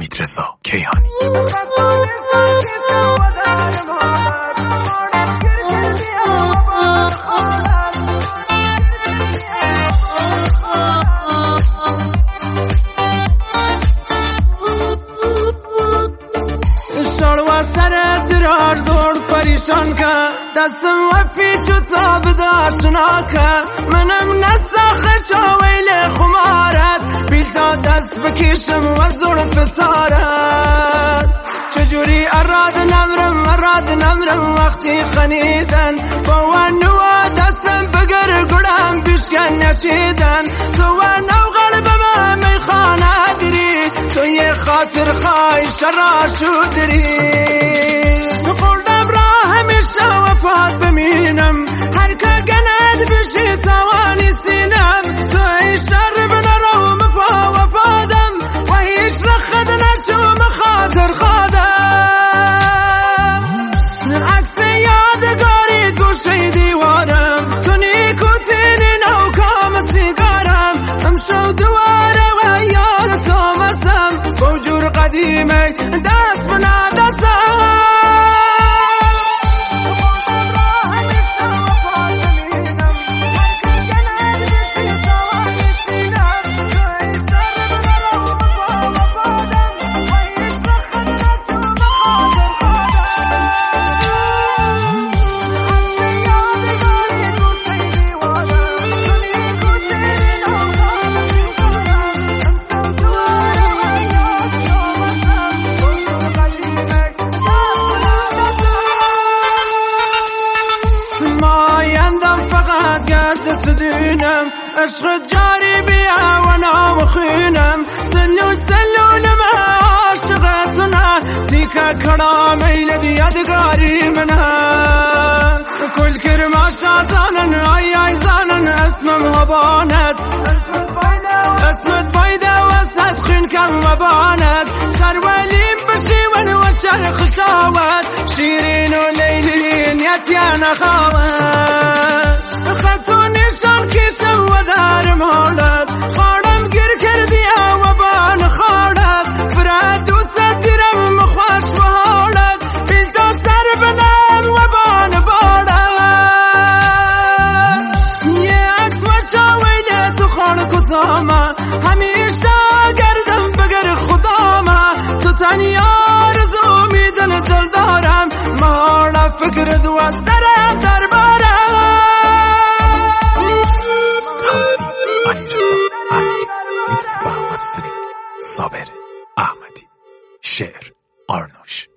حمیدرضا کیهانی. شلوه سر درار زور پریشان که دستم و پیچ و تاب داشنا که منم نسخه چاویل خمارت بیل تا دست بکشم و زور فتارت چجوری اراد نمرم وقتی خنیدن با ونو دستم بگر گرم بیشکن نشیدن تو ونو غرب من میخانه دری تو یه خاطر خواهی شرا شدری قلدم را همیشه وفات بمینم هر که گند بشی توانی سینم تو ای شر بنرو مفا وفادم و هیچ رخد نشو مخاطر خادم عکس یادگاری گوشه دیوارم تو نیکوتینی نو کام سیگارم امشو دواره و یاد تو مستم فوجور قدیمه دست بنا دستم تو دینم عشق جاری بیا و نامخینم سلول ما عاشقتنا تیکا کڑا میل دیادگاری منا کل کرما شازانن آی زانن اسمم هبانت اسمت بایده وسط خین کم و بانت سرولیم بشیون و چرخ شاوت شیرین و لیلین یتیان خواهد خطو نشان کشم و دارم حالت خارم گیر کردی و بان خارت فرد دوست دیرم مخواش و حالت بیل تا سر بنام و بان بارت یه عکس و چاویل تو خان کتاما همیشه گردم بگر خداما تو تنی آرزو میدن دل دارم محالا فکر دوست دارم در بارم صابر احمدی. شعر آرنوش.